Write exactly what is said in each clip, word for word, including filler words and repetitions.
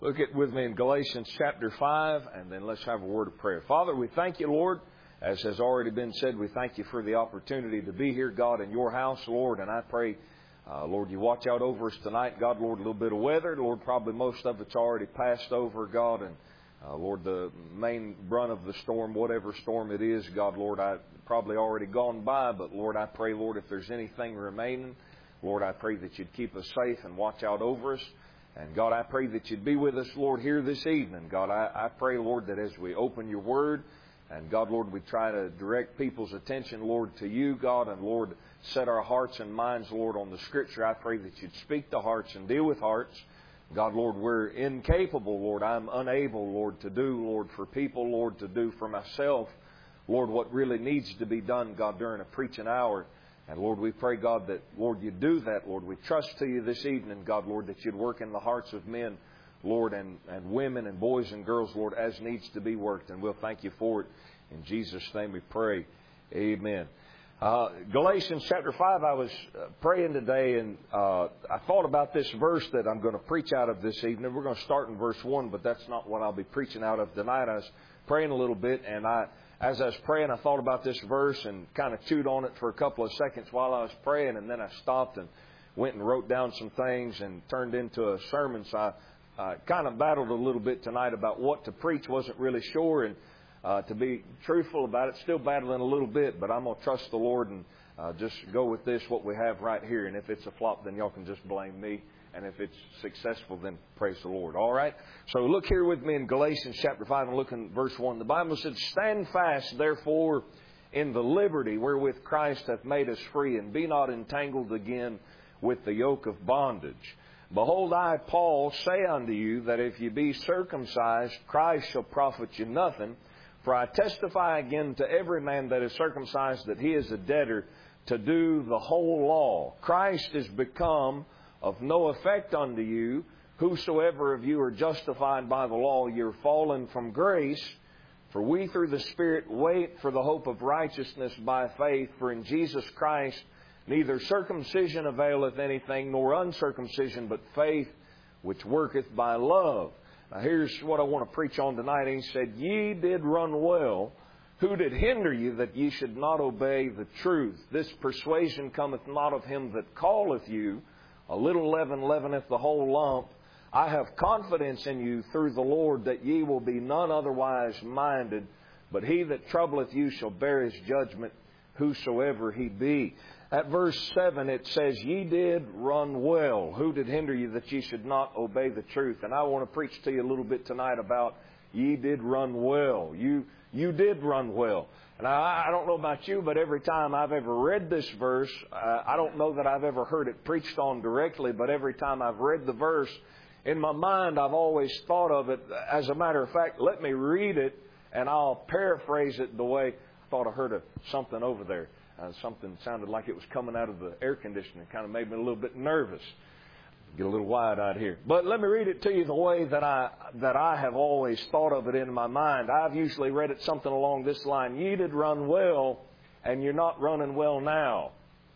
Look at with me in Galatians chapter five, and then let's have a word of prayer. Father, we thank you, Lord. As has already been said, we thank you for the opportunity to be here, God, in your house, Lord. And I pray, uh, Lord, you watch out over us tonight. God, Lord, a little bit of weather. Lord, probably most of it's already passed over, God. And, uh, Lord, the main brunt of the storm, whatever storm it is, God, Lord, I probably already gone by. But, Lord, I pray, Lord, if there's anything remaining, Lord, I pray that you'd keep us safe and watch out over us. And, God, I pray that you'd be with us, Lord, here this evening. God, I, I pray, Lord, that as we open your word, and, God, Lord, we try to direct people's attention, Lord, to you, God, and, Lord, set our hearts and minds, Lord, on the Scripture. I pray that you'd speak to hearts and deal with hearts. God, Lord, we're incapable, Lord. I'm unable, Lord, to do, Lord, for people, Lord, to do for myself, Lord, what really needs to be done, God, during a preaching hour. And, Lord, we pray, God, that, Lord, you do that, Lord. We trust to you this evening, God, Lord, that you'd work in the hearts of men, Lord, and, and women and boys and girls, Lord, as needs to be worked. And we'll thank you for it. In Jesus' name we pray. Amen. Uh, Galatians chapter five, I was praying today, and uh, I thought about this verse that I'm going to preach out of this evening. We're going to start in verse one, but that's not what I'll be preaching out of tonight. I was praying a little bit, and I, as I was praying, I thought about this verse and kind of chewed on it for a couple of seconds while I was praying, and then I stopped and went and wrote down some things and turned into a sermon. So I uh, kind of battled a little bit tonight about what to preach. Wasn't really sure, and Uh, to be truthful about it, still battling a little bit, but I'm going to trust the Lord and uh, just go with this, what we have right here. And if it's a flop, then y'all can just blame me. And if it's successful, then praise the Lord. All right? So look here with me in Galatians chapter five and look in verse one. The Bible says, "Stand fast, therefore, in the liberty wherewith Christ hath made us free, and be not entangled again with the yoke of bondage. Behold, I, Paul, say unto you that if you be circumcised, Christ shall profit you nothing. For I testify again to every man that is circumcised that he is a debtor to do the whole law. Christ is become of no effect unto you. Whosoever of you are justified by the law, you're fallen from grace. For we through the Spirit wait for the hope of righteousness by faith. For in Jesus Christ neither circumcision availeth anything, nor uncircumcision, but faith which worketh by love." Now here's what I want to preach on tonight. He said, "Ye did run well. Who did hinder you that ye should not obey the truth? This persuasion cometh not of him that calleth you. A little leaven leaveneth the whole lump. I have confidence in you through the Lord that ye will be none otherwise minded. But he that troubleth you shall bear his judgment, whosoever he be." At verse seven it says, "Ye did run well. Who did hinder you that ye should not obey the truth?" And I want to preach to you a little bit tonight about ye did run well. You you did run well. And I, I don't know about you, but every time I've ever read this verse, uh, I don't know that I've ever heard it preached on directly, but every time I've read the verse, in my mind I've always thought of it. As a matter of fact, let me read it, and I'll paraphrase it the way I thought I heard a, something over there. Uh, something sounded like it was coming out of the air conditioner. It kind of made me a little bit nervous. Get a little wide-eyed here. But let me read it to you the way that I that I have always thought of it in my mind. I've usually read it something along this line: "Ye did run well, and you're not running well now.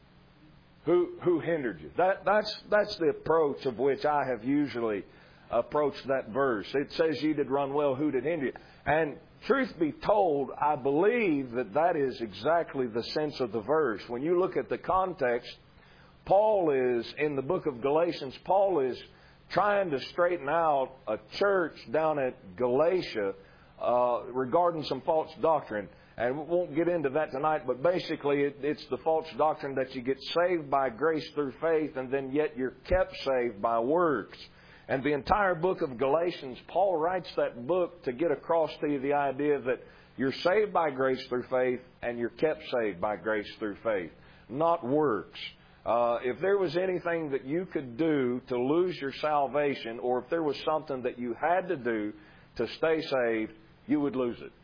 Who who hindered you?" That that's that's the approach of which I have usually approached that verse. It says, "Ye did run well. Who did hinder you?" And truth be told, I believe that that is exactly the sense of the verse. When you look at the context, Paul is, in the book of Galatians, Paul is trying to straighten out a church down at Galatia uh, regarding some false doctrine. And we won't get into that tonight, but basically it, it's the false doctrine that you get saved by grace through faith, and then yet you're kept saved by works. And the entire book of Galatians, Paul writes that book to get across to you the idea that you're saved by grace through faith and you're kept saved by grace through faith, not works. Uh, if there was anything that you could do to lose your salvation, or if there was something that you had to do to stay saved, you would lose it.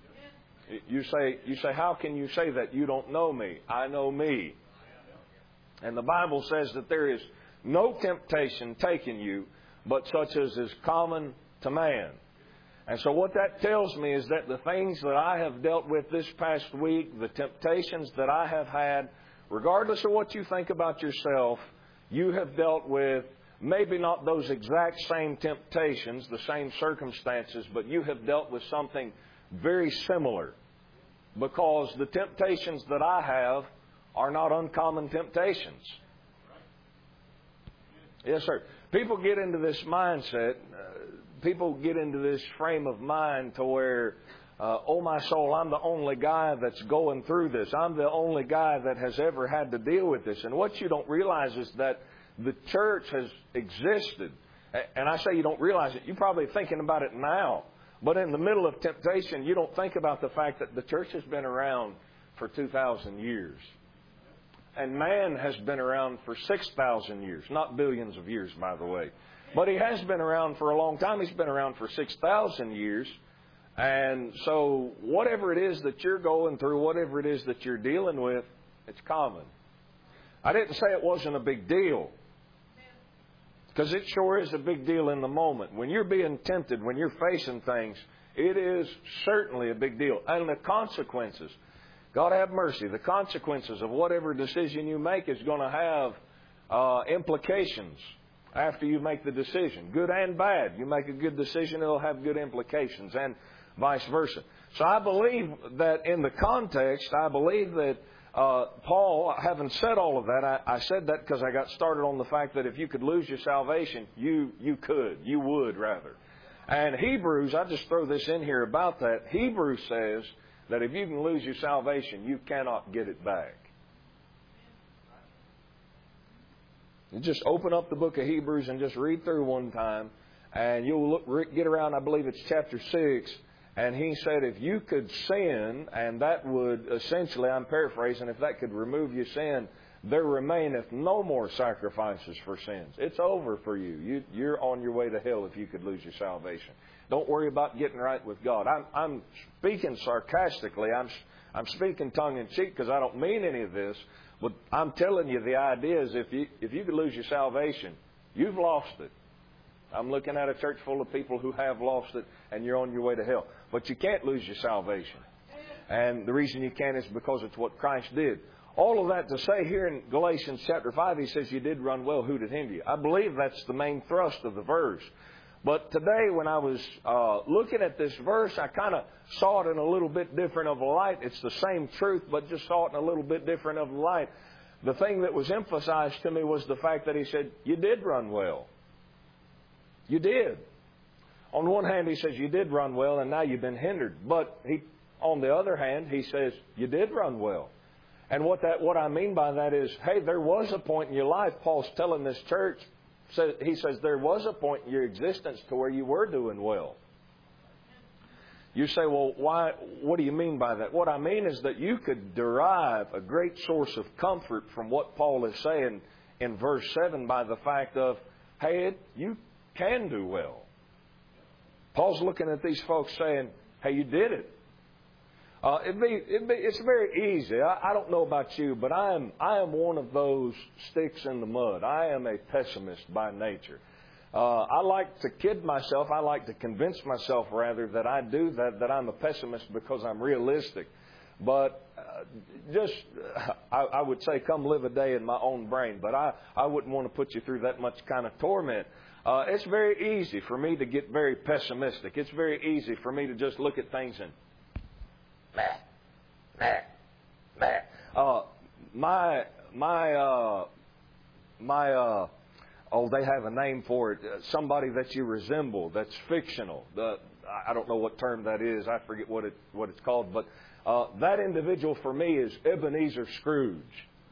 You say, you say, "How can you say that? You don't know me." I know me. And the Bible says that there is no temptation taken you, but such as is common to man. And so what that tells me is that the things that I have dealt with this past week, the temptations that I have had, regardless of what you think about yourself, you have dealt with maybe not those exact same temptations, the same circumstances, but you have dealt with something very similar. Because the temptations that I have are not uncommon temptations. Yes, sir. People get into this mindset, uh, people get into this frame of mind to where, uh, oh my soul, I'm the only guy that's going through this. I'm the only guy that has ever had to deal with this. And what you don't realize is that the church has existed. And I say you don't realize it. You're probably thinking about it now. But in the middle of temptation, you don't think about the fact that the church has been around for two thousand years. And man has been around for six thousand years. Not billions of years, by the way. But he has been around for a long time. He's been around for six thousand years. And so whatever it is that you're going through, whatever it is that you're dealing with, it's common. I didn't say it wasn't a big deal. Because it sure is a big deal in the moment. When you're being tempted, when you're facing things, it is certainly a big deal. And the consequences, God have mercy, the consequences of whatever decision you make is going to have uh, implications after you make the decision. Good and bad. You make a good decision, it'll have good implications, and vice versa. So I believe that in the context, I believe that Uh, Paul, having said all of that, I, I said that because I got started on the fact that if you could lose your salvation, you you could, you would rather. And Hebrews, I just throw this in here about that. Hebrews says that if you can lose your salvation, you cannot get it back. You just open up the book of Hebrews and just read through one time, and you'll look, get around, I believe it's chapter six. And he said if you could sin, and that would essentially, I'm paraphrasing, if that could remove your sin, there remaineth no more sacrifices for sins. It's over for you. you. You're on your way to hell if you could lose your salvation. Don't worry about getting right with God. I'm, I'm speaking sarcastically. I'm, I'm speaking tongue-in-cheek because I don't mean any of this. But I'm telling you the idea is if you, if you could lose your salvation, you've lost it. I'm looking at a church full of people who have lost it, and you're on your way to hell. But you can't lose your salvation. And the reason you can't is because it's what Christ did. All of that to say here in Galatians chapter five, he says, you did run well, who did hinder you? I believe that's the main thrust of the verse. But today when I was uh, looking at this verse, I kind of saw it in a little bit different of a light. It's the same truth, but just saw it in a little bit different of a light. The thing that was emphasized to me was the fact that he said, you did run well. You did. On one hand, he says, you did run well, and now you've been hindered. But he, on the other hand, he says, you did run well. And what that, what I mean by that is, hey, there was a point in your life, Paul's telling this church, he says, there was a point in your existence to where you were doing well. You say, well, why? What do you mean by that? What I mean is that you could derive a great source of comfort from what Paul is saying in verse seven by the fact of, hey, it, you can do well. Paul's looking at these folks saying, hey, you did it. Uh, it'd be, it'd be, it's very easy. I, I don't know about you, but I am, I am one of those sticks in the mud. I am a pessimist by nature. Uh, I like to kid myself. I like to convince myself, rather, that I do that, that I'm a pessimist because I'm realistic. But uh, just, uh, I, I would say, come live a day in my own brain. But I, I wouldn't want to put you through that much kind of torment. Uh, it's very easy for me to get very pessimistic. It's very easy for me to just look at things and meh, meh, meh. Uh, my my uh, my uh, oh, they have a name for it. Uh, somebody that you resemble, that's fictional. The, I don't know what term that is. I forget what it what it's called. But uh, that individual for me is Ebenezer Scrooge.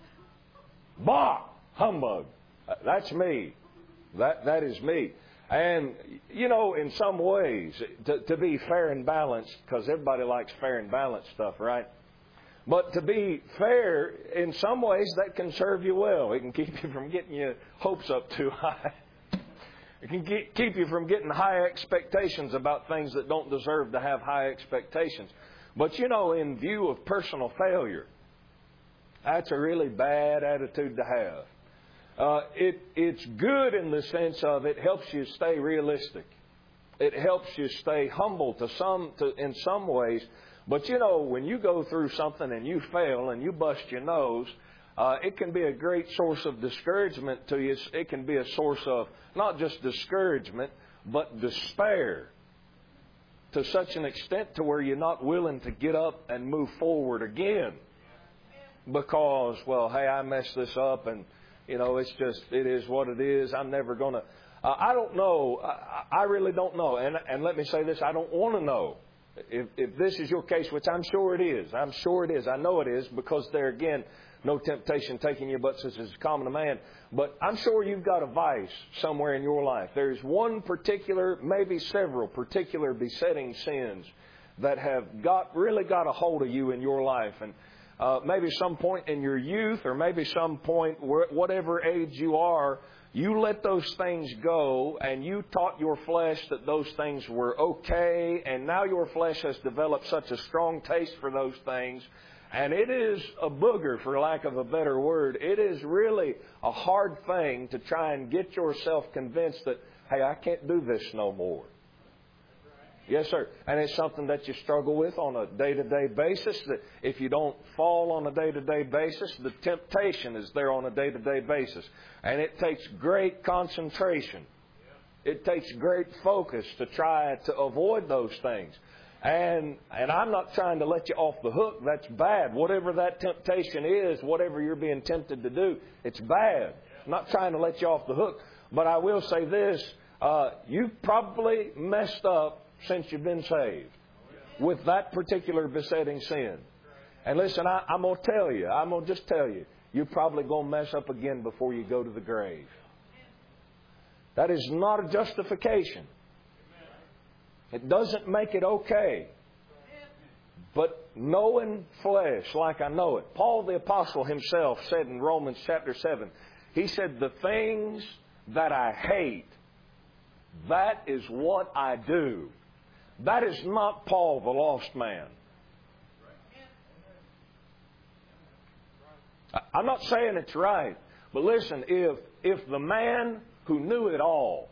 Bah, humbug. Uh, that's me. That that is me. And, you know, in some ways, to, to be fair and balanced, because everybody likes fair and balanced stuff, right? But to be fair, in some ways, that can serve you well. It can keep you from getting your hopes up too high. It can get, keep you from getting high expectations about things that don't deserve to have high expectations. But, you know, in view of personal failure, that's a really bad attitude to have. Uh, it, it's good in the sense of it helps you stay realistic. It helps you stay humble to some, to, in some ways. But, you know, when you go through something and you fail and you bust your nose, Uh, it can be a great source of discouragement to you. It can be a source of not just discouragement, but despair. To such an extent to where you're not willing to get up and move forward again. Because, well, hey, I messed this up and, you know, it's just, it is what it is. I'm never going to, uh, I don't know. I, I really don't know. And, and let me say this, I don't want to know. If, if this is your case, which I'm sure it is, I'm sure it is. I know it is because there again, no temptation taking you but such as is common to man. But I'm sure you've got a vice somewhere in your life. There's one particular, maybe several particular besetting sins that have got really got a hold of you in your life. And uh, maybe some point in your youth or maybe some point, whatever age you are, you let those things go and you taught your flesh that those things were okay. And now your flesh has developed such a strong taste for those things. And it is a booger, for lack of a better word. It is really a hard thing to try and get yourself convinced that, hey, I can't do this no more. Yes, sir. And it's something that you struggle with on a day-to-day basis. That if you don't fall on a day-to-day basis, the temptation is there on a day-to-day basis. And it takes great concentration. It takes great focus to try to avoid those things. And and I'm not trying to let you off the hook. That's bad. Whatever that temptation is, whatever you're being tempted to do, it's bad. I'm not trying to let you off the hook. But I will say this. Uh, you've probably messed up since you've been saved with that particular besetting sin. And listen, I, I'm going to tell you. I'm going to just tell you. You're probably going to mess up again before you go to the grave. That is not a justification. It doesn't make it okay. But knowing flesh like I know it. Paul the Apostle himself said in Romans chapter seven, he said, the things that I hate, that is what I do. That is not Paul the lost man. I'm not saying it's right. But listen, if if the man who knew it all.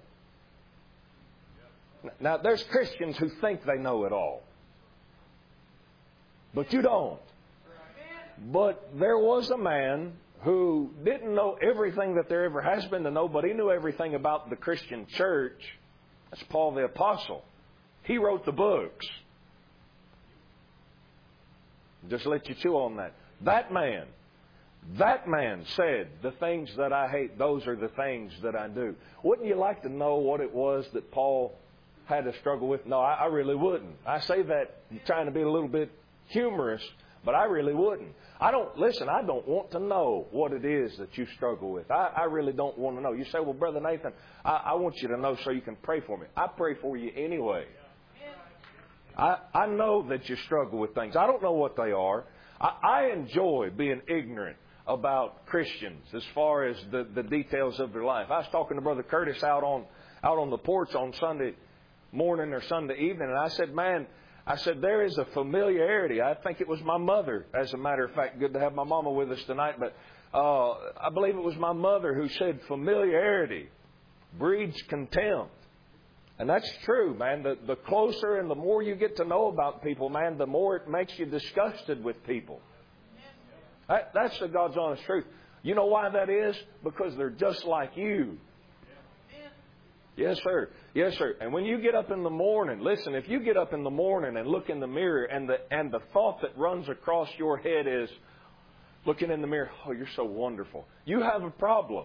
Now, there's Christians who think they know it all. But you don't. But there was a man who didn't know everything that there ever has been to know, but he knew everything about the Christian church. That's Paul the Apostle. He wrote the books. Just let you chew on that. That man, that man said, the things that I hate, those are the things that I do. Wouldn't you like to know what it was that Paul had to struggle with? No, I, I really wouldn't. I say that trying to be a little bit humorous, but I really wouldn't. I don't, listen, I don't want to know what it is that you struggle with. I, I really don't want to know. You say, well, Brother Nathan, I, I want you to know so you can pray for me. I pray for you anyway. I, I know that you struggle with things. I don't know what they are. I, I enjoy being ignorant about Christians as far as the, the details of their life. I was talking to Brother Curtis out on out on the porch on Sunday morning or Sunday evening, and I said, man, I said, there is a familiarity. I think it was my mother, as a matter of fact. Good to have my mama with us tonight, but uh, I believe it was my mother who said familiarity breeds contempt. And that's true, man. The, the closer and the more you get to know about people, man, the more it makes you disgusted with people. That, that's the God's honest truth. You know why that is? Because they're just like you. Yes, sir. Yes, sir. And when you get up in the morning, listen, if you get up in the morning and look in the mirror and the and the thought that runs across your head is, looking in the mirror, oh, you're so wonderful. You have a problem.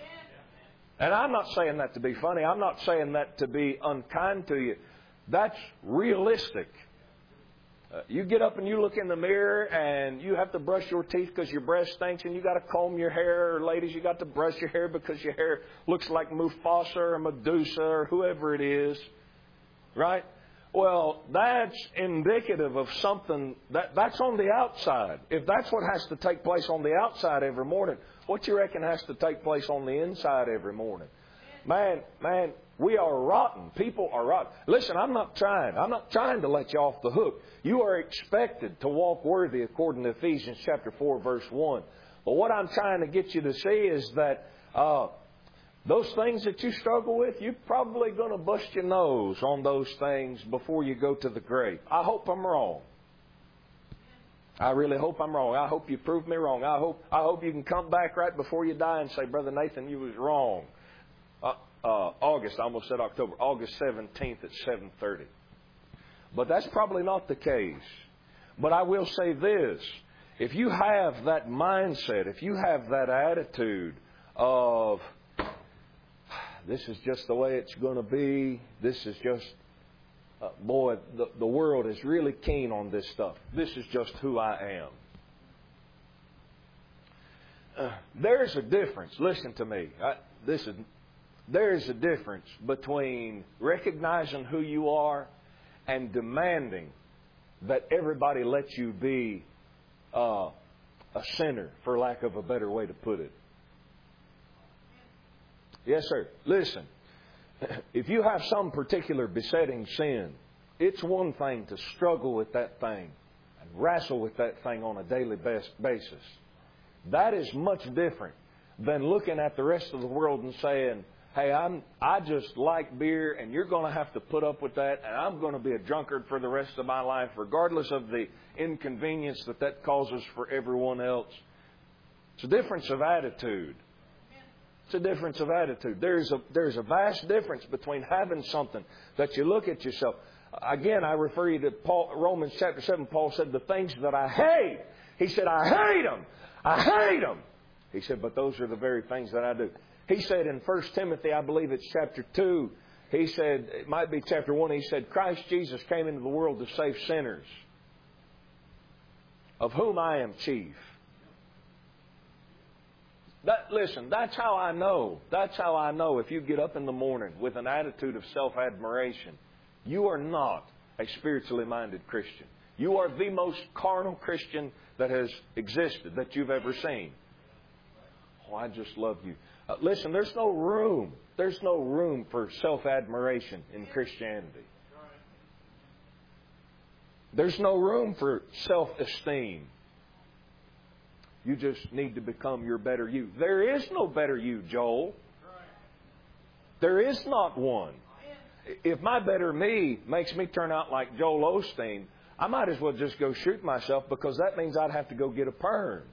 And I'm not saying that to be funny. I'm not saying that to be unkind to you. That's realistic. Uh, you get up and you look in the mirror and you have to brush your teeth because your breath stinks, and you got to comb your hair. Or ladies, you got to brush your hair because your hair looks like Mufasa or Medusa or whoever it is. Right? Well, that's indicative of something that that's on the outside. If that's what has to take place on the outside every morning, what you reckon has to take place on the inside every morning? Man, man, we are rotten. People are rotten. Listen, I'm not trying. I'm not trying to let you off the hook. You are expected to walk worthy according to Ephesians chapter four, verse one. But what I'm trying to get you to see is that uh, those things that you struggle with, you're probably going to bust your nose on those things before you go to the grave. I hope I'm wrong. I really hope I'm wrong. I hope you prove me wrong. I hope I hope you can come back right before you die and say, Brother Nathan, you was wrong. Uh, uh, August, I almost said October, August seventeenth at seven thirty. But that's probably not the case. But I will say this. If you have that mindset, if you have that attitude of, this is just the way it's going to be, this is just, uh, boy, the, the world is really keen on this stuff. This is just who I am. Uh, there's a difference. Listen to me. I, this is, there is a difference between recognizing who you are and demanding that everybody let you be uh, a sinner, for lack of a better way to put it. Yes, sir. Listen, if you have some particular besetting sin, it's one thing to struggle with that thing and wrestle with that thing on a daily basis. That is much different than looking at the rest of the world and saying, hey, I'm, I just like beer, and you're going to have to put up with that, and I'm going to be a drunkard for the rest of my life, regardless of the inconvenience that that causes for everyone else. It's a difference of attitude. It's a difference of attitude. There's a, there's a vast difference between having something that you look at yourself. Again, I refer you to Paul, Romans chapter seven. Paul said, the things that I hate. He said, I hate them. I hate them. He said, but those are the very things that I do. He said in First Timothy, I believe it's chapter two, he said, it might be chapter one, he said, Christ Jesus came into the world to save sinners, of whom I am chief. That, listen, that's how I know. That's how I know if you get up in the morning with an attitude of self-admiration, you are not a spiritually minded Christian. You are the most carnal Christian that has existed, that you've ever seen. Oh, I just love you. Uh, listen, there's no room. There's no room for self-admiration in Christianity. There's no room for self-esteem. You just need to become your better you. There is no better you, Joel. There is not one. If my better me makes me turn out like Joel Osteen, I might as well just go shoot myself, because that means I'd have to go get a perm.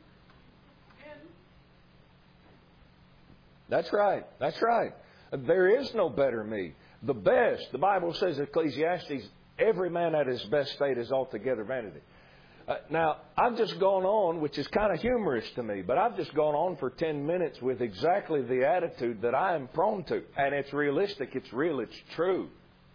That's right. That's right. There is no better me. The best, the Bible says in Ecclesiastes, every man at his best state is altogether vanity. Uh, now, I've just gone on, which is kind of humorous to me, but I've just gone on for ten minutes with exactly the attitude that I am prone to. And it's realistic, it's real, it's true.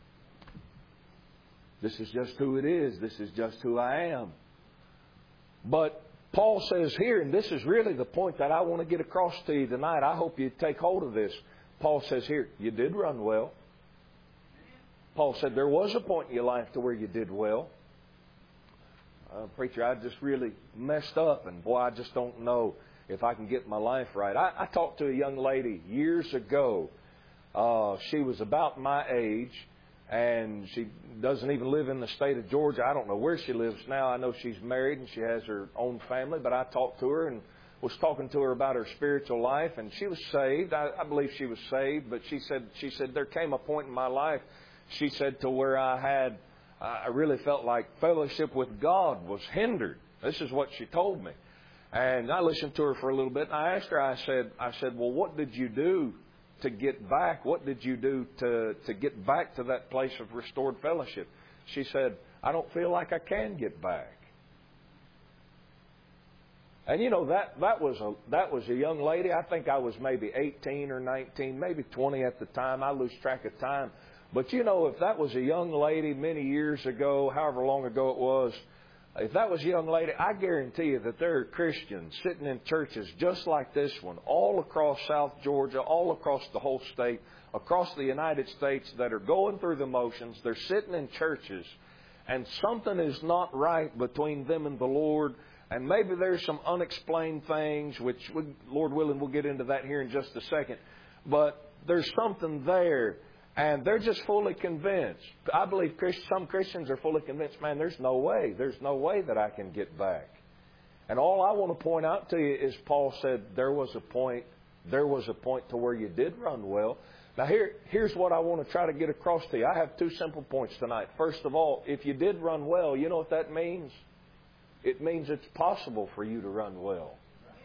This is just who it is. This is just who I am. But Paul says here, and this is really the point that I want to get across to you tonight. I hope you take hold of this. Paul says here, you did run well. Paul said there was a point in your life to where you did well. Uh, preacher, I just really messed up, and boy, I just don't know if I can get my life right. I, I talked to a young lady years ago. Uh, she was about my age, and she doesn't even live in the state of Georgia. I don't know where she lives now. I know she's married and she has her own family, but I talked to her and was talking to her about her spiritual life, and she was saved. I, I believe she was saved, but she said, she said, there came a point in my life, she said, to where I had, I really felt like fellowship with God was hindered. This is what she told me. And I listened to her for a little bit, and I asked her, I said, I said, well, what did you do to get back? What did you do to, to get back to that place of restored fellowship? She said, I don't feel like I can get back. And you know, that, that was a that was a young lady. I think I was maybe eighteen or nineteen, maybe twenty at the time. I lose track of time. But you know, if that was a young lady many years ago, however long ago it was, if that was a young lady, I guarantee you that there are Christians sitting in churches just like this one, all across South Georgia, all across the whole state, across the United States, that are going through the motions. They're sitting in churches, and something is not right between them and the Lord. And maybe there's some unexplained things, which, we, Lord willing, we'll get into that here in just a second. But there's something there. And they're just fully convinced. I believe some Christians are fully convinced, man, there's no way. There's no way that I can get back. And all I want to point out to you is Paul said there was a point, there was a point to where you did run well. Now here, here's what I want to try to get across to you. I have two simple points tonight. First of all, if you did run well, you know what that means? It means it's possible for you to run well.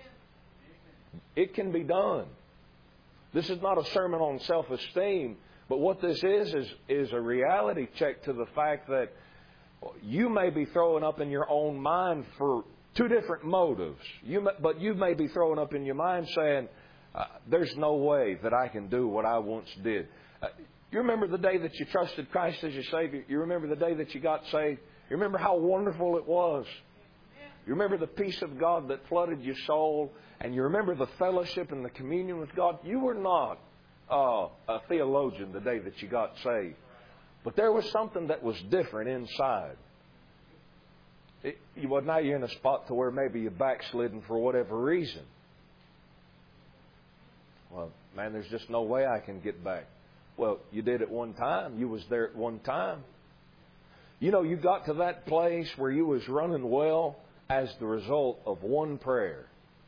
It can be done. This is not a sermon on self-esteem, but what this is, is, is a reality check to the fact that you may be throwing up in your own mind for two different motives. You may, but you may be throwing up in your mind saying, uh, there's no way that I can do what I once did. Uh, you remember the day that you trusted Christ as your Savior? You remember the day that you got saved? You remember how wonderful it was? You remember the peace of God that flooded your soul? And you remember the fellowship and the communion with God? You were not uh, a theologian the day that you got saved. But there was something that was different inside. It, well, now you're in a spot to where maybe you're backslidden for whatever reason. Well, man, there's just no way I can get back. Well, you did at one time. You was there at one time. You know, you got to that place where you was running well as the result of one prayer.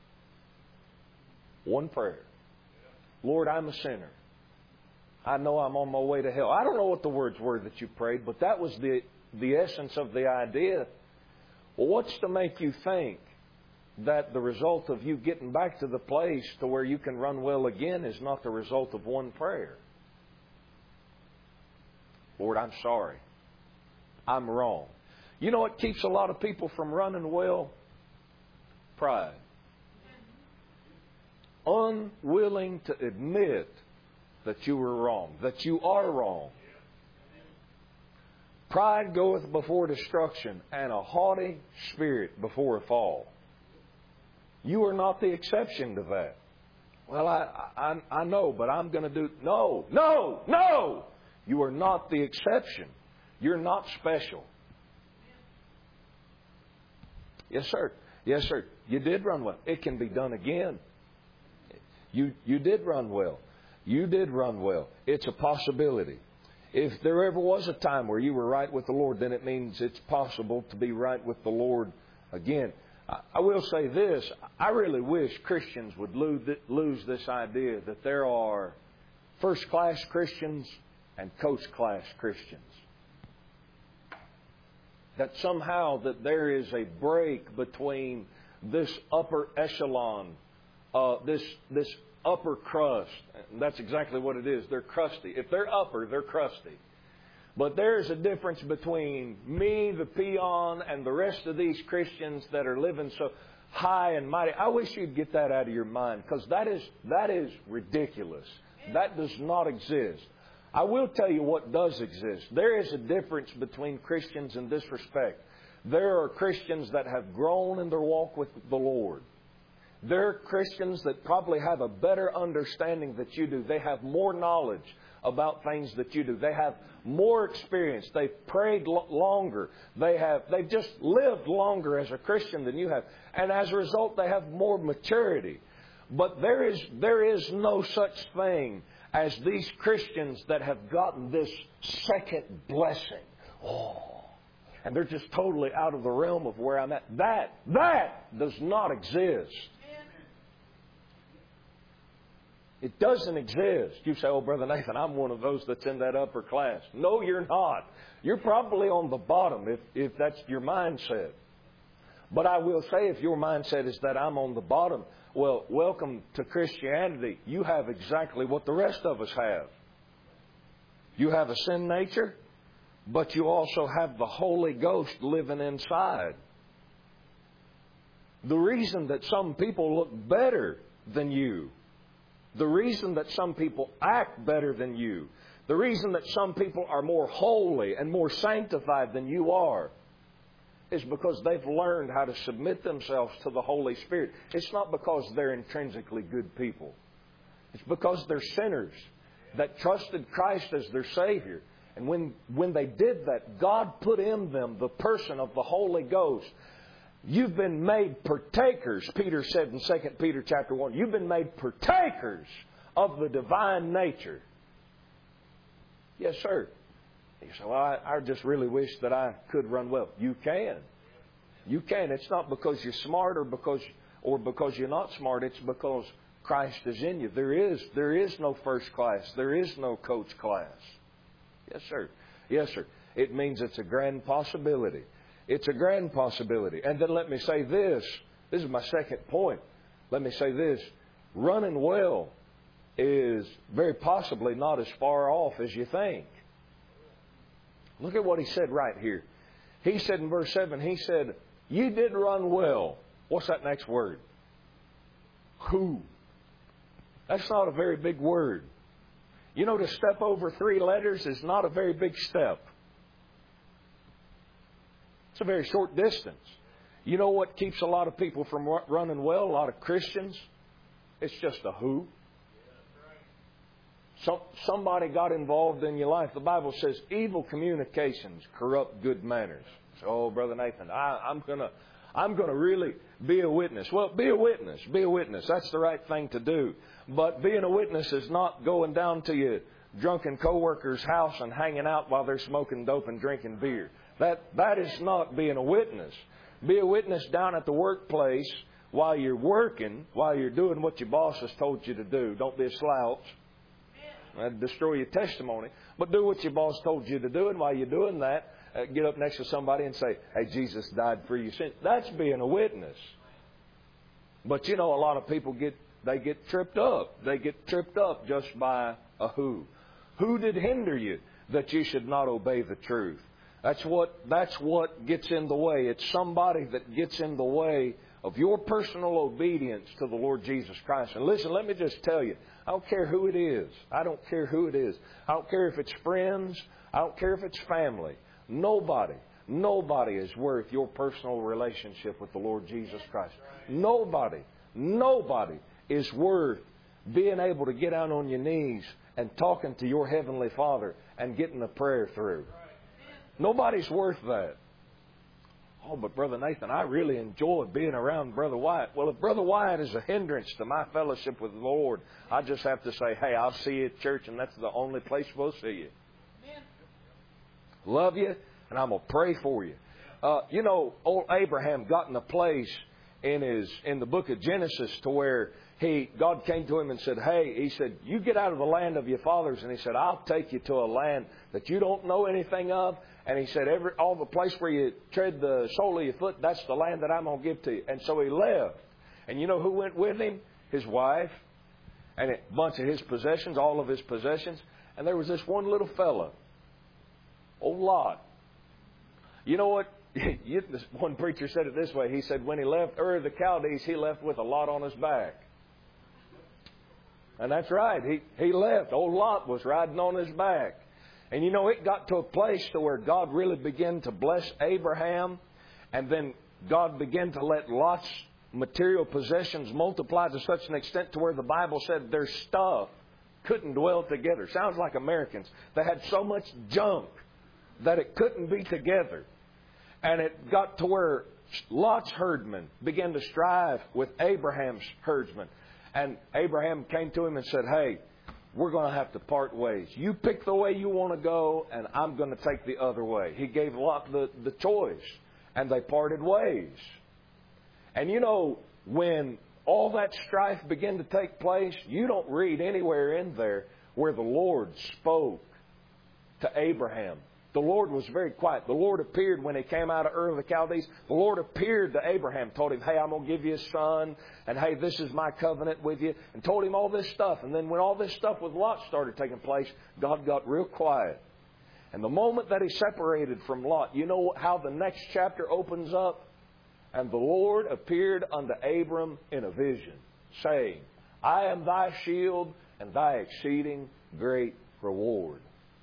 One prayer. Lord, I'm a sinner. I know I'm on my way to hell. I don't know what the words were that you prayed, but that was the, the essence of the idea. Well, what's to make you think that the result of you getting back to the place to where you can run well again is not the result of one prayer? Lord, I'm sorry. I'm wrong. You know what keeps a lot of people from running well? Pride. Unwilling to admit that you were wrong, that you are wrong. Pride goeth before destruction, and a haughty spirit before a fall. You are not the exception to that. Well, I, I, I know, but I'm going to do... No, no, no! You are not the exception. You're not special. Yes, sir. Yes, sir. You did run well. It can be done again. You, you did run well. You did run well. It's a possibility. If there ever was a time where you were right with the Lord, then it means it's possible to be right with the Lord again. I, I will say this. I really wish Christians would lose, lose this idea that there are first-class Christians and coach-class Christians. That somehow that there is a break between this upper echelon, uh, this this upper crust. And that's exactly what it is. They're crusty. If they're upper, they're crusty. But there's a difference between me, the peon, and the rest of these Christians that are living so high and mighty. I wish you'd get that out of your mind, because that is that is ridiculous. That does not exist. I will tell you what does exist. There is a difference between Christians in this respect. There are Christians that have grown in their walk with the Lord. There are Christians that probably have a better understanding that you do. They have more knowledge about things that you do. They have more experience. They've prayed lo- longer. They have, they've just lived longer as a Christian than you have. And as a result, they have more maturity. But there is, there is no such thing as these Christians that have gotten this second blessing. Oh, and they're just totally out of the realm of where I'm at. That, that does not exist. It doesn't exist. You say, oh, Brother Nathan, I'm one of those that's in that upper class. No, you're not. You're probably on the bottom if, if that's your mindset. But I will say, if your mindset is that I'm on the bottom, well, welcome to Christianity. You have exactly what the rest of us have. You have a sin nature, but you also have the Holy Ghost living inside. The reason that some people look better than you, the reason that some people act better than you, the reason that some people are more holy and more sanctified than you are, is because they've learned how to submit themselves to the Holy Spirit. It's not because they're intrinsically good people. It's because they're sinners that trusted Christ as their Savior. And when, when they did that, God put in them the person of the Holy Ghost. You've been made partakers, Peter said in Second Peter chapter one. You've been made partakers of the divine nature. Yes, sir. You say, well, I, I just really wish that I could run well. You can. You can. It's not because you're smart or because or because you're not smart. It's because Christ is in you. There is there is no first class. There is no coach class. Yes, sir. Yes, sir. It means it's a grand possibility. It's a grand possibility. And then let me say this. This is my second point. Let me say this. Running well is very possibly not as far off as you think. Look at what he said right here. He said in verse seven, he said, you did run well. What's that next word? Who? That's not a very big word. You know, to step over three letters is not a very big step. It's a very short distance. You know what keeps a lot of people from running well, a lot of Christians? It's just a who. So, somebody got involved in your life. The Bible says evil communications corrupt good manners. So, oh, Brother Nathan, I, I'm going to I'm going to really be a witness. Well, be a witness. Be a witness. That's the right thing to do. But being a witness is not going down to your drunken coworker's house and hanging out while they're smoking dope and drinking beer. That that is not being a witness. Be a witness down at the workplace while you're working, while you're doing what your boss has told you to do. Don't be a slouch. That'd destroy your testimony. But do what your boss told you to do, and while you're doing that, uh, get up next to somebody and say, hey, Jesus died for your sins. That's being a witness. But you know, a lot of people get they get tripped up. They get tripped up just by a who. Who did hinder you that you should not obey the truth? That's what that's what gets in the way. It's somebody that gets in the way of your personal obedience to the Lord Jesus Christ. And listen, let me just tell you, I don't care who it is. I don't care who it is. I don't care if it's friends. I don't care if it's family. Nobody, nobody is worth your personal relationship with the Lord Jesus Christ. Nobody, nobody is worth being able to get out on your knees and talking to your Heavenly Father and getting a prayer through. Nobody's worth that. Oh, but Brother Nathan, I really enjoy being around Brother Wyatt. Well, if Brother Wyatt is a hindrance to my fellowship with the Lord, I just have to say, hey, I'll see you at church, and that's the only place we'll see you. Amen. Love you, and I'm going to pray for you. Uh, you know, old Abraham got in a place in his in the book of Genesis to where he God came to him and said, hey, he said, you get out of the land of your fathers. And he said, I'll take you to a land that you don't know anything of. And he said, every all the place where you tread the sole of your foot, that's the land that I'm going to give to you. And so he left. And you know who went with him? His wife and a bunch of his possessions, all of his possessions. And there was this one little fella, old Lot. You know what? One preacher said it this way. He said, when he left Ur of the Chaldees, he left with a lot on his back. And that's right. He, he left. Old Lot was riding on his back. And you know, it got to a place to where God really began to bless Abraham. And then God began to let Lot's material possessions multiply to such an extent to where the Bible said their stuff couldn't dwell together. Sounds like Americans. They had so much junk that it couldn't be together. And it got to where Lot's herdmen began to strive with Abraham's herdsmen. And Abraham came to him and said, hey, we're going to have to part ways. You pick the way you want to go, and I'm going to take the other way. He gave Lot the, the choice, and they parted ways. And you know, when all that strife began to take place, you don't read anywhere in there where the Lord spoke to Abraham. The Lord was very quiet. The Lord appeared when he came out of Ur of the Chaldees. The Lord appeared to Abraham, told him, hey, I'm going to give you a son, and hey, this is my covenant with you, and told him all this stuff. And then when all this stuff with Lot started taking place, God got real quiet. And the moment that he separated from Lot, you know how the next chapter opens up? And the Lord appeared unto Abram in a vision, saying, I am thy shield and thy exceeding great reward.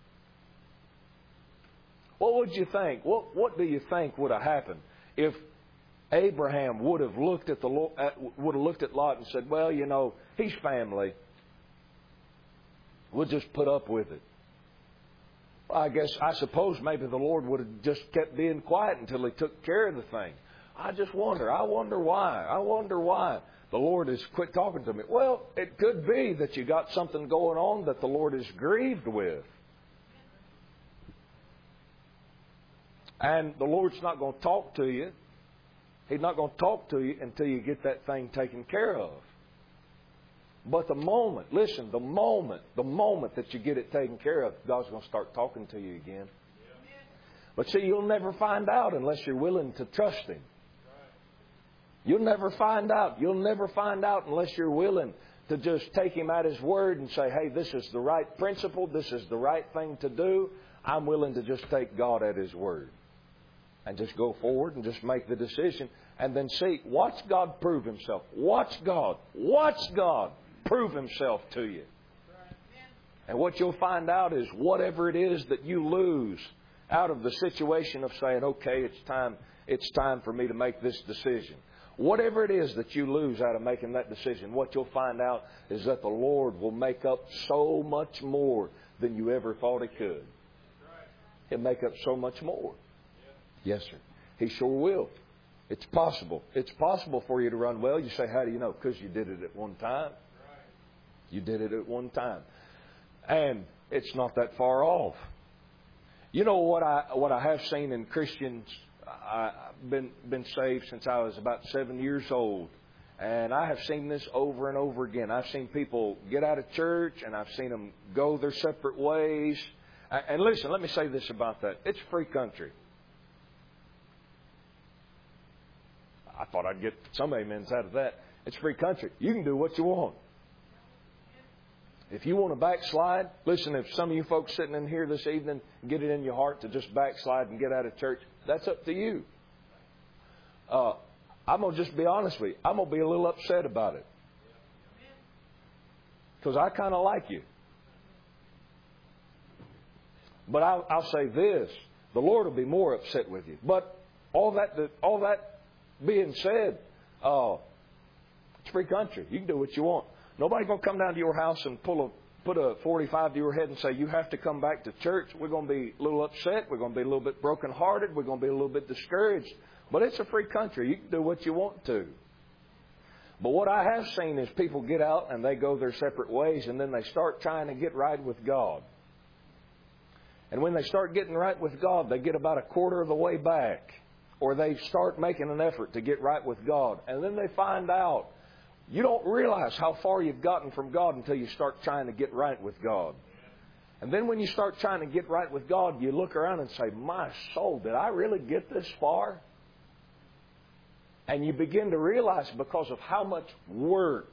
What would you think? What What do you think would have happened if Abraham would have looked at the would have looked at Lot and said, "Well, you know, he's family. We'll just put up with it." Well, I guess I suppose maybe the Lord would have just kept being quiet until he took care of the thing. I just wonder. I wonder why. I wonder why the Lord has quit talking to me. Well, it could be that you got something going on that the Lord is grieved with. And the Lord's not going to talk to you. He's not going to talk to you until you get that thing taken care of. But the moment, listen, the moment, the moment that you get it taken care of, God's going to start talking to you again. But see, you'll never find out unless you're willing to trust Him. You'll never find out. You'll never find out unless you're willing to just take Him at His word and say, hey, this is the right principle. This is the right thing to do. I'm willing to just take God at His word. And just go forward and just make the decision. And then see, watch God prove Himself. Watch God. Watch God prove Himself to you. And what you'll find out is whatever it is that you lose out of the situation of saying, okay, it's time, it's time for me to make this decision. Whatever it is that you lose out of making that decision, what you'll find out is that the Lord will make up so much more than you ever thought He could. He'll make up so much more. Yes, sir. He sure will. It's possible. It's possible for you to run well. You say, how do you know? Because you did it at one time. You did it at one time. And it's not that far off. You know what I what I have seen in Christians. I, I've been been saved since I was about seven years old, and I have seen this over and over again. I've seen people get out of church, and I've seen them go their separate ways. And listen, let me say this about that: it's a free country. I thought I'd get some amens out of that. It's a free country. You can do what you want. If you want to backslide, listen, if some of you folks sitting in here this evening get it in your heart to just backslide and get out of church, that's up to you. Uh, I'm going to just be honest with you. I'm going to be a little upset about it. Because I kind of like you. But I'll, I'll say this. The Lord will be more upset with you. But all that, all that being said, uh, it's a free country. You can do what you want. Nobody's going to come down to your house and pull a put a forty-five to your head and say, you have to come back to church. We're going to be a little upset. We're going to be a little bit brokenhearted. We're going to be a little bit discouraged. But it's a free country. You can do what you want to. But what I have seen is people get out and they go their separate ways, and then they start trying to get right with God. And when they start getting right with God, they get about a quarter of the way back. Or they start making an effort to get right with God. And then they find out you don't realize how far you've gotten from God until you start trying to get right with God. And then when you start trying to get right with God, you look around and say, my soul, did I really get this far? And you begin to realize because of how much work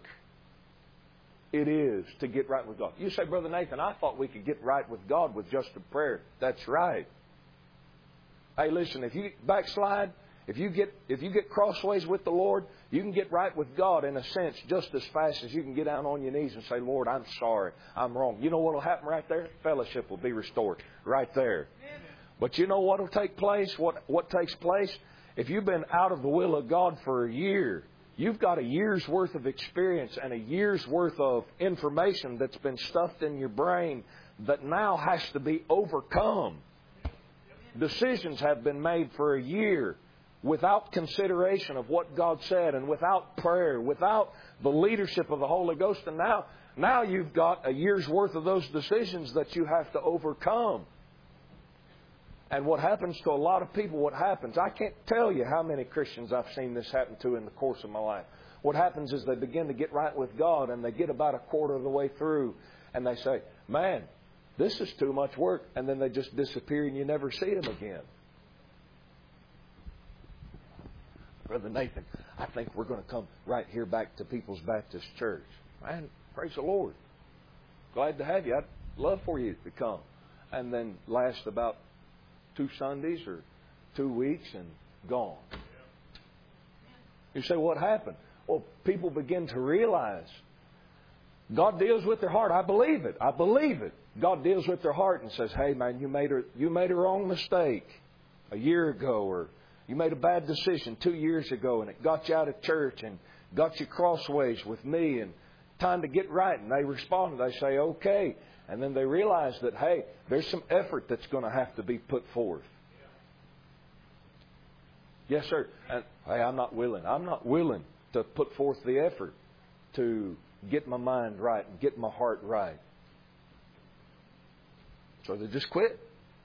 it is to get right with God. You say, Brother Nathan, I thought we could get right with God with just a prayer. That's right. Hey, listen, if you backslide, if you get if you get crossways with the Lord, you can get right with God in a sense just as fast as you can get down on your knees and say, Lord, I'm sorry, I'm wrong. You know what will happen right there? Fellowship will be restored right there. But you know what will take place? What what takes place? If you've been out of the will of God for a year, you've got a year's worth of experience and a year's worth of information that's been stuffed in your brain that now has to be overcome. Decisions have been made for a year without consideration of what God said and without prayer, without the leadership of the Holy Ghost. And now, now you've got a year's worth of those decisions that you have to overcome. And what happens to a lot of people, what happens, I can't tell you how many Christians I've seen this happen to in the course of my life. What happens is they begin to get right with God and they get about a quarter of the way through and they say, man, this is too much work. And then they just disappear and you never see them again. Brother Nathan, I think we're going to come right here back to People's Baptist Church. Man, praise the Lord. Glad to have you. I'd love for you to come. And then last about two Sundays or two weeks and gone. You say, what happened? Well, people begin to realize God deals with their heart. I believe it. I believe it. God deals with their heart and says, hey, man, you made a, you made a wrong mistake a year ago, or you made a bad decision two years ago, and it got you out of church and got you crossways with me, and time to get right. And they respond. They say, okay. And then they realize that, hey, there's some effort that's going to have to be put forth. Yes, sir. And, hey, I'm not willing. I'm not willing to put forth the effort to get my mind right and get my heart right. So they just quit.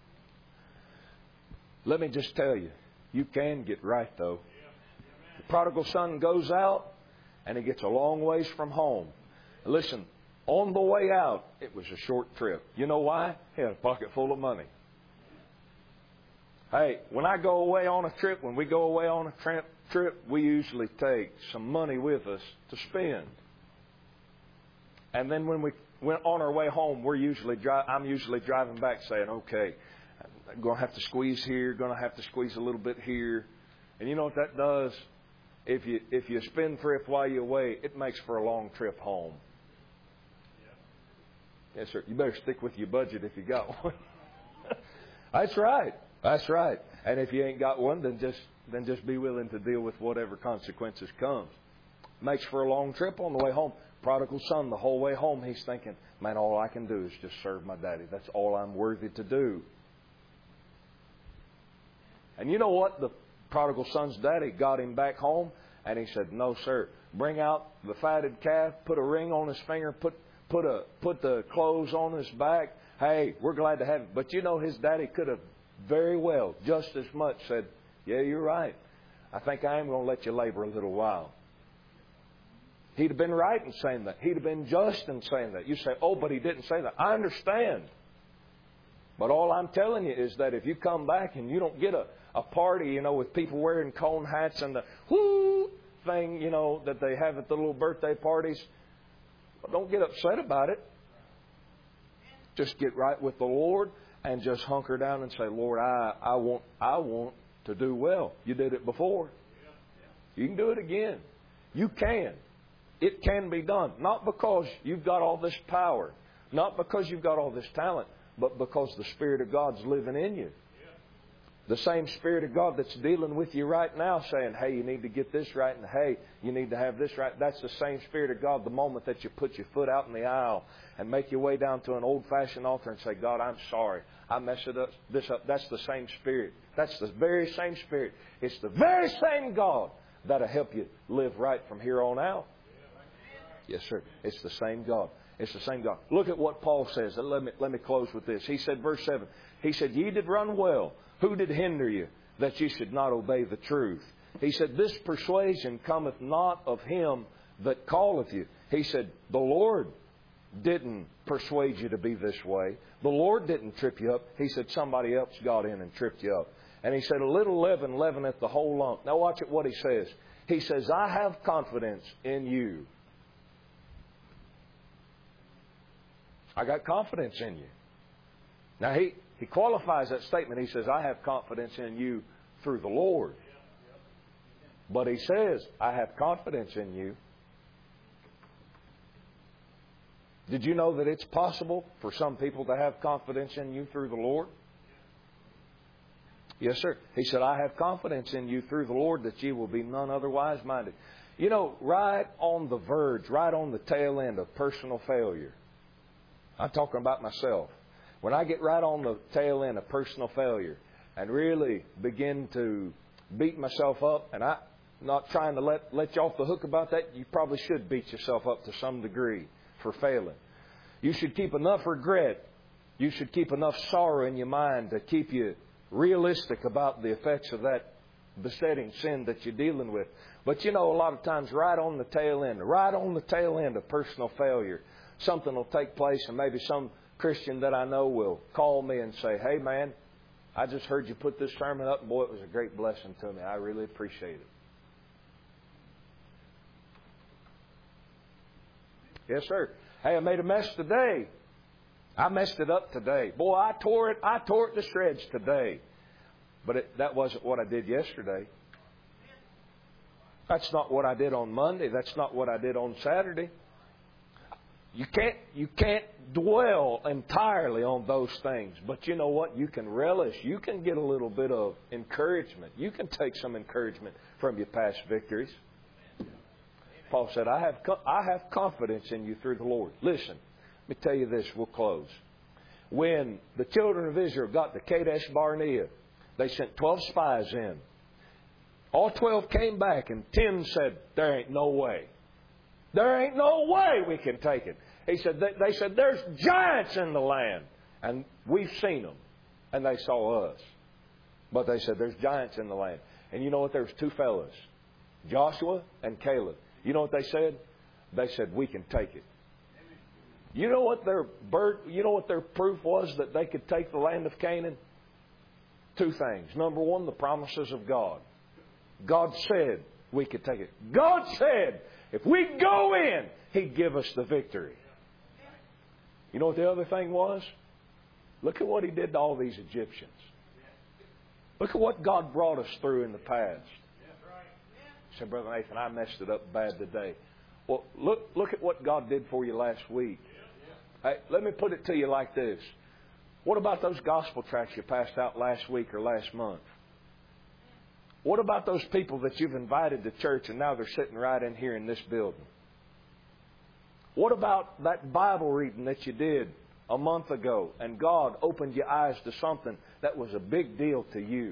Let me just tell you, you can get right, though. The prodigal son goes out, and he gets a long ways from home. Listen, on the way out, it was a short trip. You know why? He had a pocket full of money. Hey, when I go away on a trip, when we go away on a trip, trip, we usually take some money with us to spend. And then when we went on our way home, we're usually dri- I'm usually driving back saying, okay, I'm going to have to squeeze here, going to have to squeeze a little bit here. And you know what that does? If you if you spend thrift while you're away, it makes for a long trip home. Yes, sir. You better stick with your budget if you got one. That's right. That's right. And if you ain't got one, then just then just be willing to deal with whatever consequences comes. Makes for a long trip on the way home. Prodigal son, the whole way home, he's thinking, man, all I can do is just serve my daddy. That's all I'm worthy to do. And you know what? The prodigal son's daddy got him back home, and he said, no, sir. Bring out the fatted calf, put a ring on his finger, put put a put the clothes on his back. Hey, we're glad to have it. But you know, his daddy could have very well, just as much, said, yeah, you're right. I think I am going to let you labor a little while. He'd have been right in saying that. He'd have been just in saying that. You say, oh, but he didn't say that. I understand. But all I'm telling you is that if you come back and you don't get a, a party, you know, with people wearing cone hats and the whoo thing, you know, that they have at the little birthday parties, well, don't get upset about it. Just get right with the Lord and just hunker down and say, Lord, I, I want I want to do well. You did it before. You can do it again. You can. It can be done. Not because you've got all this power. Not because you've got all this talent. But because the Spirit of God's living in you. The same Spirit of God that's dealing with you right now saying, hey, you need to get this right, and hey, you need to have this right. That's the same Spirit of God the moment that you put your foot out in the aisle and make your way down to an old-fashioned altar and say, God, I'm sorry. I messed it up, this up. That's the same Spirit. That's the very same Spirit. It's the very same God that'll help you live right from here on out. Yes, sir. It's the same God. It's the same God. Look at what Paul says. Let me, let me close with this. He said, verse seven, he said, ye did run well. Who did hinder you that ye should not obey the truth? He said, this persuasion cometh not of him that calleth you. He said, the Lord didn't persuade you to be this way. The Lord didn't trip you up. He said, somebody else got in and tripped you up. And he said, a little leaven leaveneth the whole lump. Now watch it what he says. He says, I have confidence in you. I got confidence in you. Now he... He qualifies that statement. He says, I have confidence in you through the Lord. But he says, I have confidence in you. Did you know that it's possible for some people to have confidence in you through the Lord? Yes, sir. He said, I have confidence in you through the Lord that ye will be none otherwise minded. You know, right on the verge, right on the tail end of personal failure. I'm talking about myself. When I get right on the tail end of personal failure and really begin to beat myself up, and I'm not trying to let, let you off the hook about that, you probably should beat yourself up to some degree for failing. You should keep enough regret. You should keep enough sorrow in your mind to keep you realistic about the effects of that besetting sin that you're dealing with. But you know, a lot of times right on the tail end, right on the tail end of personal failure, something will take place and maybe some Christian that I know will call me and say, hey man, I just heard you put this sermon up and boy, it was a great blessing to me. I really appreciate it. Yes, sir. Hey, I made a mess today. I messed it up today. Boy, I tore it. I tore it to shreds today. But it, that wasn't what I did yesterday. That's not what I did on Monday. That's not what I did on Saturday. You can't, you can't dwell entirely on those things. But you know what? You can relish. You can get a little bit of encouragement. You can take some encouragement from your past victories. Paul said, I have, I have confidence in you through the Lord. Listen, let me tell you this. We'll close. When the children of Israel got to Kadesh Barnea, they sent twelve spies in. All twelve came back, and ten said, there ain't no way. There ain't no way we can take it. He said, they, they said, there's giants in the land. And we've seen them. And they saw us. But they said, there's giants in the land. And you know what? There's two fellas, Joshua and Caleb. You know what they said? They said, we can take it. You know what their bird, you know what their proof was that they could take the land of Canaan? Two things. Number one, the promises of God. God said we could take it. God said if we go in, He'd give us the victory. You know what the other thing was? Look at what He did to all these Egyptians. Look at what God brought us through in the past. You said, Brother Nathan, I messed it up bad today. Well, look, look at what God did for you last week. Hey, let me put it to you like this. What about those gospel tracts you passed out last week or last month? What about those people that you've invited to church and now they're sitting right in here in this building? What about that Bible reading that you did a month ago and God opened your eyes to something that was a big deal to you?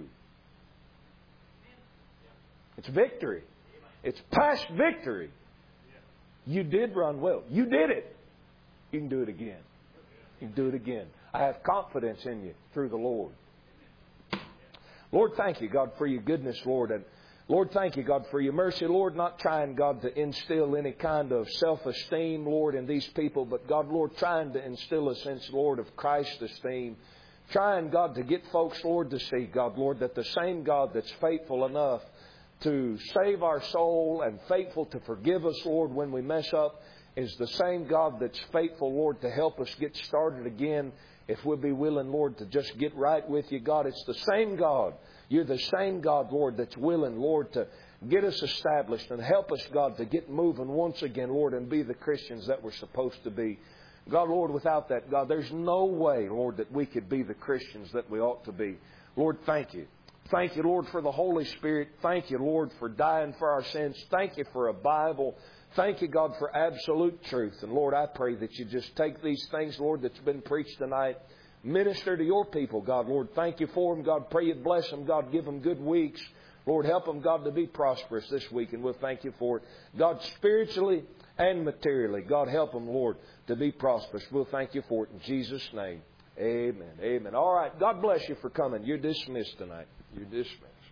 It's victory. It's past victory. You did run well. You did it. You can do it again. You can do it again. I have confidence in you through the Lord. Lord, thank you, God, for your goodness, Lord. And Lord, thank you, God, for your mercy. Lord, not trying, God, to instill any kind of self-esteem, Lord, in these people. But, God, Lord, trying to instill a sense, Lord, of Christ's esteem. Trying, God, to get folks, Lord, to see, God, Lord, that the same God that's faithful enough to save our soul and faithful to forgive us, Lord, when we mess up, is the same God that's faithful, Lord, to help us get started again if we'll be willing, Lord, to just get right with you. God, it's the same God. You're the same God, Lord, that's willing, Lord, to get us established and help us, God, to get moving once again, Lord, and be the Christians that we're supposed to be. God, Lord, without that, God, there's no way, Lord, that we could be the Christians that we ought to be. Lord, thank you. Thank you, Lord, for the Holy Spirit. Thank you, Lord, for dying for our sins. Thank you for a Bible. Thank you, God, for absolute truth. And, Lord, I pray that you just take these things, Lord, that's been preached tonight. Minister to your people, God. Lord, thank you for them. God, pray you bless them. God, give them good weeks. Lord, help them, God, to be prosperous this week. And we'll thank you for it. God, spiritually and materially, God, help them, Lord, to be prosperous. We'll thank you for it in Jesus' name. Amen. Amen. All right. God bless you for coming. You're dismissed tonight. You're dismissed.